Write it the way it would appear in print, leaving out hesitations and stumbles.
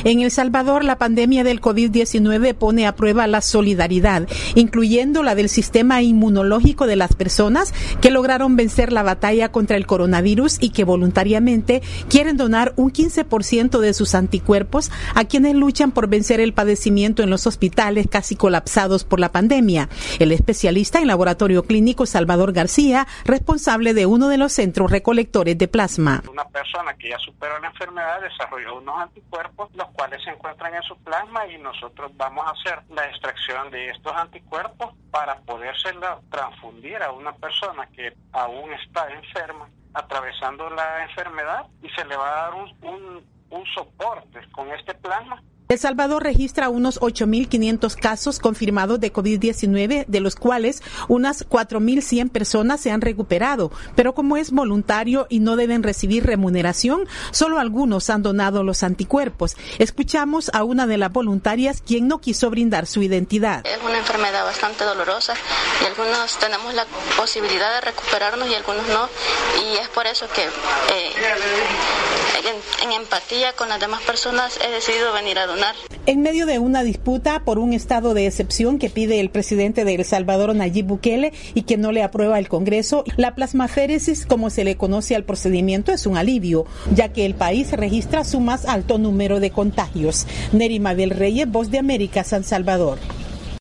En El Salvador, la pandemia del COVID-19 pone a prueba la solidaridad, incluyendo la del sistema inmunológico de las personas que lograron vencer la batalla contra el coronavirus y que voluntariamente quieren donar un 15% de sus anticuerpos a quienes luchan por vencer el padecimiento en los hospitales casi colapsados por la pandemia. El especialista en laboratorio clínico Salvador García, responsable de uno de los centros recolectores de plasma. Una persona que ya superó la enfermedad desarrolló unos anticuerpos, los cuales se encuentran en su plasma y nosotros vamos a hacer la extracción de estos anticuerpos para podérsela transfundir a una persona que aún está enferma, atravesando la enfermedad, y se le va a dar un soporte con este plasma. El Salvador registra unos 8.500 casos confirmados de COVID-19, de los cuales unas 4.100 personas se han recuperado, pero como es voluntario y no deben recibir remuneración, solo algunos han donado los anticuerpos. Escuchamos a una de las voluntarias quien no quiso brindar su identidad. Es una enfermedad bastante dolorosa y algunos tenemos la posibilidad de recuperarnos y algunos no, y es por eso que en empatía con las demás personas he decidido venir a donar. En medio de una disputa por un estado de excepción que pide el presidente de El Salvador, Nayib Bukele, y que no le aprueba el Congreso, la plasmaféresis, como se le conoce al procedimiento, es un alivio, ya que el país registra su más alto número de contagios. Neri Mabel Reyes, Voz de América, San Salvador.